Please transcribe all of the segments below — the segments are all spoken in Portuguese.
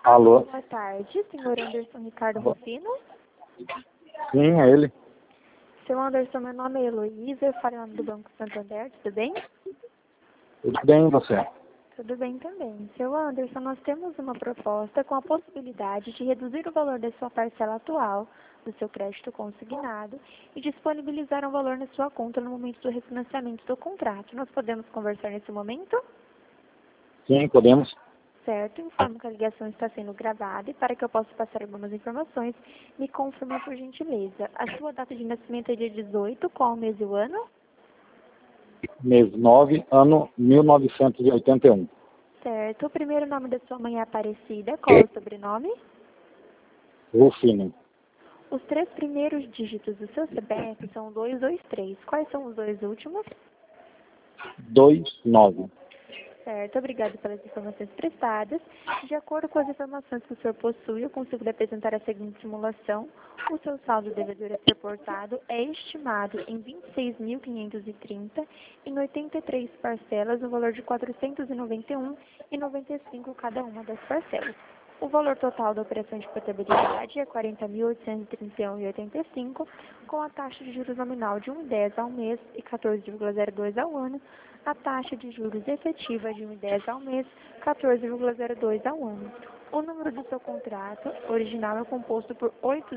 Alô? Boa tarde, senhor Anderson Ricardo Rufino. Sim, é ele. Seu Anderson, meu nome é Heloísa, eu falo em nome do Banco Santander, tudo bem? Tudo bem, e você? Tudo bem também. Seu Anderson, nós temos uma proposta com a possibilidade de reduzir o valor da sua parcela atual do seu crédito consignado e disponibilizar um valor na sua conta no momento do refinanciamento do contrato. Nós podemos conversar nesse momento? Sim, podemos. Certo, informo que a ligação está sendo gravada e para que eu possa passar algumas informações, me confirma por gentileza. A sua data de nascimento é dia 18, qual o mês e o ano? Mês 9, ano 1981. Certo, o primeiro nome da sua mãe é Aparecida, qual é o sobrenome? Rufino. Os 3 primeiros dígitos do seu CPF são 223. Quais são os 2 últimos? 29. Certo, obrigado pelas informações prestadas. De acordo com as informações que o senhor possui, eu consigo lhe apresentar a seguinte simulação. O seu saldo devedor a ser portado é estimado em 26.530 em 83 parcelas, no valor de R$ 491,95 cada uma das parcelas. O valor total da operação de portabilidade é R$ 40.831,85, com a taxa de juros nominal de 1,10 ao mês e 14,02 ao ano, a taxa de juros efetiva de 1,10 ao mês, 14,02 ao ano. O número do seu contrato original é composto por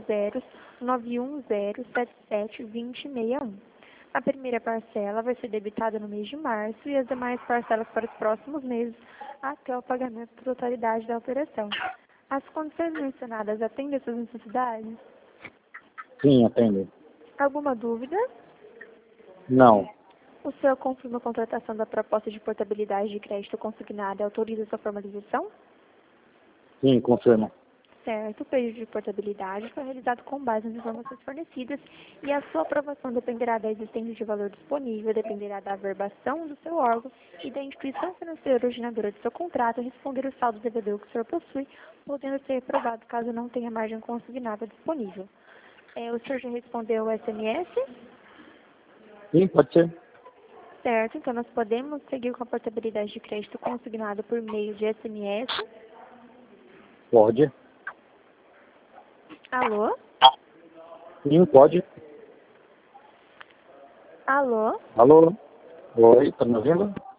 80-910-77-2061. A primeira parcela vai ser debitada no mês de março e as demais parcelas para os próximos meses até o pagamento da totalidade da operação. As condições mencionadas atendem às suas necessidades? Sim, atende. Alguma dúvida? Não. O senhor confirma a contratação da proposta de portabilidade de crédito consignado e autoriza sua formalização? Sim, confirma. Certo, o pedido de portabilidade foi realizado com base nas informações fornecidas e a sua aprovação dependerá da existência de valor disponível, dependerá da averbação do seu órgão e da instituição financeira originadora do seu contrato responder o saldo devedor que o senhor possui, podendo ser aprovado caso não tenha margem consignada disponível. O senhor já respondeu o SMS? Sim, pode ser. Certo, então nós podemos seguir com a portabilidade de crédito consignado por meio de SMS. Pode. Alô? Sim, pode. Alô? Alô? Oi, tá me ouvindo?